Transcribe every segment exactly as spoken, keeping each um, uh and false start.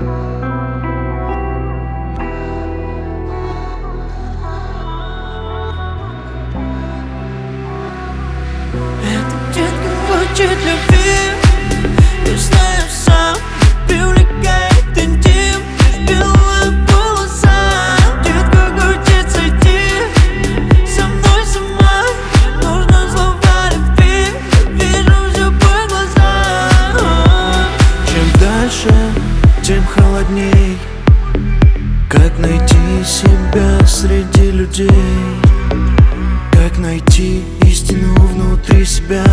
Эта детка хочет любви, я знаю сам. Привлекает интим, лишь белая полоса. Детка хочет сойти со мной с ума. Не нужно слова любви, я вижу все по глазам. Чем дальше, тем холодней. Как найти себя среди людей? Как найти истину внутри себя?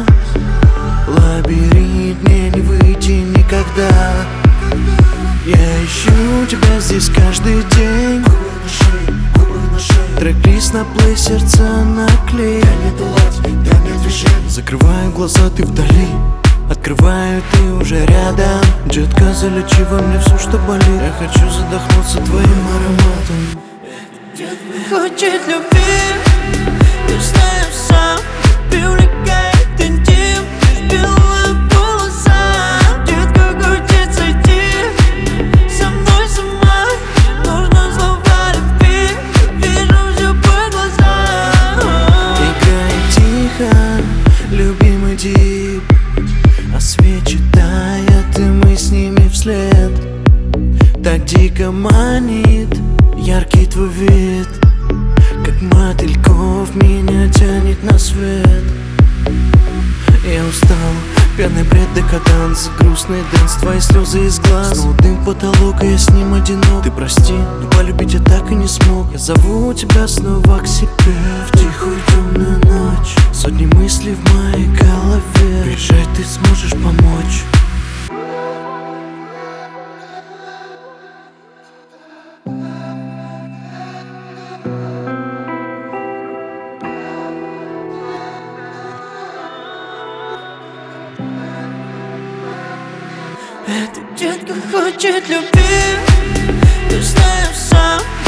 Лабиринт, мне не выйти никогда. Я ищу тебя здесь каждый день. Трек-лист на плей, сердце наклей. Закрываю глаза, ты вдали. Открываю, ты уже рядом. Детка, залечи во мне все, что болит. Я хочу задохнуться твоим ароматом. Хочет любви, я знаю сам. Привлекает интим, лишь белая полоса. Детка хочет сойти со мной с ума. Не нужно слова любви, я вижу все по глазам. Играет тихо, любимый дип. А свечи тает, и мы с ними вслед. Так дико манит яркий твой вид. Как мотыльков меня тянет на свет. Я устал, пьяный бред, декаданс, грустный дэнс, твои слезы из глаз. Снова дым потолок, и я с ним одинок. Ты прости, но полюбить я так и не смог. Я зову тебя снова к себе в тихую темную ночь. Сотни мыслей в моей голове. Приезжай, ты сможешь помочь. Эта детка хочет любви, я знаю сам.